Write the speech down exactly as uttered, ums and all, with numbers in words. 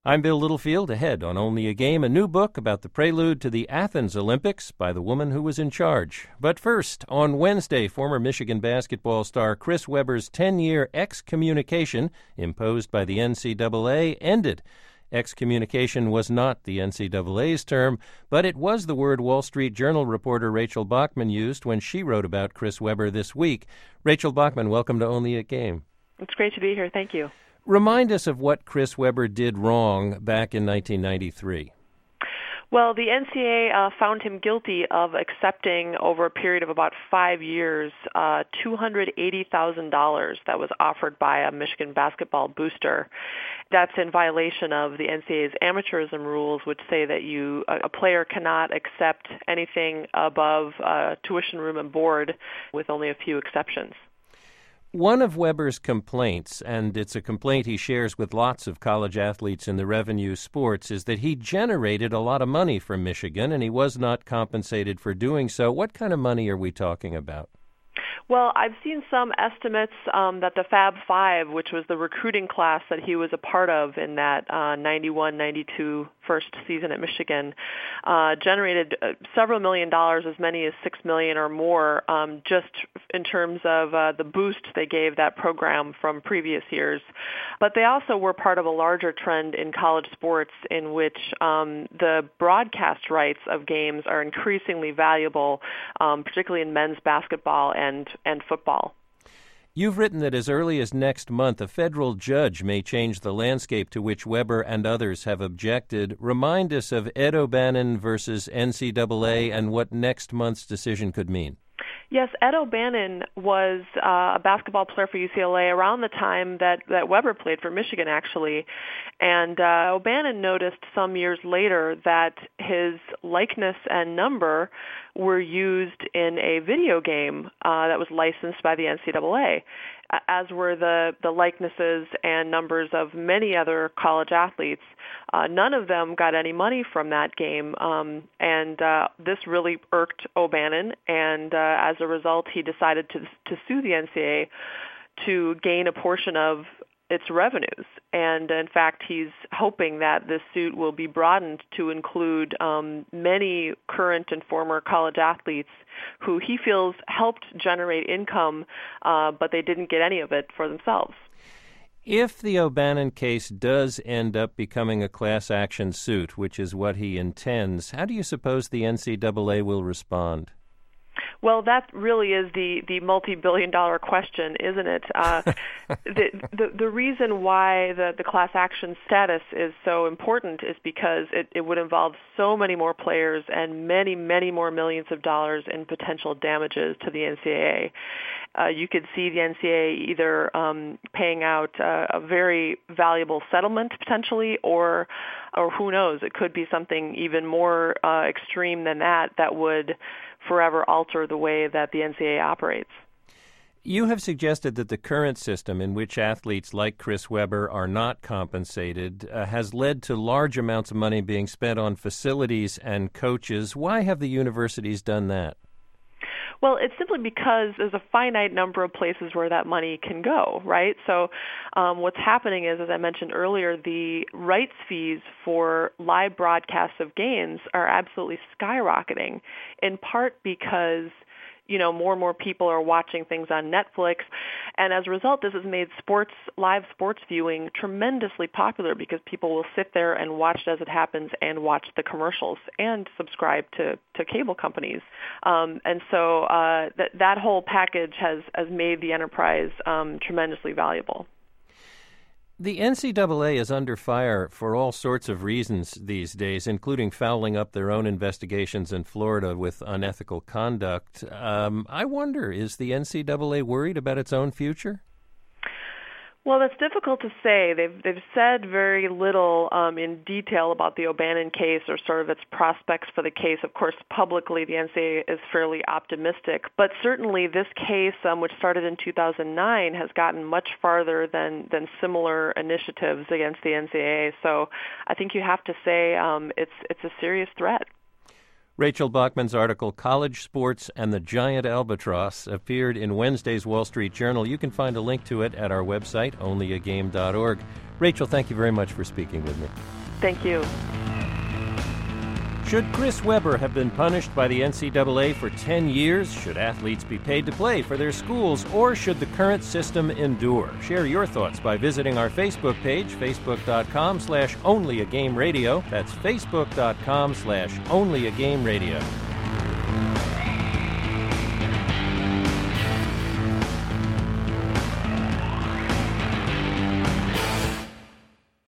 I'm Bill Littlefield, ahead on Only a Game, a new book about the prelude to the Athens Olympics by the woman who was in charge. But first, on Wednesday, former Michigan basketball star Chris Webber's ten-year excommunication imposed by the N C double A ended. Excommunication was not the N C double A's term, but it was the word Wall Street Journal reporter Rachel Bachman used when she wrote about Chris Webber this week. Rachel Bachman, welcome to Only a Game. It's great to be here. Thank you. Remind us of what Chris Webber did wrong back in nineteen ninety-three. Well, the N C double A uh, found him guilty of accepting, over a period of about five years, uh, two hundred eighty thousand dollars that was offered by a Michigan basketball booster. That's in violation of the N C double A's amateurism rules, which say that you a, a player cannot accept anything above uh, tuition, room, and board, with only a few exceptions. One of Webber's complaints, and it's a complaint he shares with lots of college athletes in the revenue sports, is that he generated a lot of money from Michigan and he was not compensated for doing so. What kind of money are we talking about? Well, I've seen some estimates um, that the Fab Five, which was the recruiting class that he was a part of in that uh, ninety-one ninety-two first season at Michigan, uh, generated uh, several million dollars, as many as six million or more, um, just in terms of uh, the boost they gave that program from previous years. But they also were part of a larger trend in college sports in which um, the broadcast rights of games are increasingly valuable, um, particularly in men's basketball and and football. You've written that as early as next month, a federal judge may change the landscape to which Webber and others have objected. Remind us of Ed O'Bannon versus N C double A and what next month's decision could mean. Yes, Ed O'Bannon was uh, a basketball player for U C L A around the time that, that Webber played for Michigan, actually. And uh, O'Bannon noticed some years later that his likeness and number were used in a video game uh, that was licensed by the N C double A, as were the, the likenesses and numbers of many other college athletes. Uh, none of them got any money from that game, um, and uh, this really irked O'Bannon, and uh, as a result, he decided to, to sue the N C double A to gain a portion of its revenues. And in fact, he's hoping that this suit will be broadened to include um, many current and former college athletes who he feels helped generate income, uh, but they didn't get any of it for themselves. If the O'Bannon case does end up becoming a class action suit, which is what he intends, how do you suppose the N C double A will respond? Well, that really is the, the multi-billion dollar question, isn't it? Uh, the, the the reason why the, the class action status is so important is because it, it would involve so many more players and many, many more millions of dollars in potential damages to the N C double A. Uh, you could see the N C double A either um, paying out uh, a very valuable settlement potentially, or or who knows, it could be something even more uh, extreme than that that would forever alter the way that the N C double A operates. You have suggested that the current system in which athletes like Chris Webber are not compensated uh, has led to large amounts of money being spent on facilities and coaches. Why have the universities done that? Well, it's simply because there's a finite number of places where that money can go, right? So um, what's happening is, as I mentioned earlier, the rights fees for live broadcasts of games are absolutely skyrocketing, in part because you know, more and more people are watching things on Netflix. And as a result, this has made sports, live sports viewing tremendously popular because people will sit there and watch it as it happens and watch the commercials and subscribe to, to cable companies. Um, and so uh, that that whole package has, has made the enterprise um, tremendously valuable. The N C double A is under fire for all sorts of reasons these days, including fouling up their own investigations in Florida with unethical conduct. Um, I wonder, is the N C double A worried about its own future? Well, that's difficult to say. They've they've said very little um, in detail about the O'Bannon case or sort of its prospects for the case. Of course, publicly, the N C double A is fairly optimistic. But certainly this case, um, which started in two thousand nine, has gotten much farther than, than similar initiatives against the N C double A. So I think you have to say um, it's it's a serious threat. Rachel Bachman's article, College Sports and the Giant Albatross, appeared in Wednesday's Wall Street Journal. You can find a link to it at our website, only a game dot org. Rachel, thank you very much for speaking with me. Thank you. Should Chris Webber have been punished by the N C double A for ten years? Should athletes be paid to play for their schools? Or should the current system endure? Share your thoughts by visiting our Facebook page, facebook.com slash onlyagamerradio. That's facebook.com slash onlyagamerradio.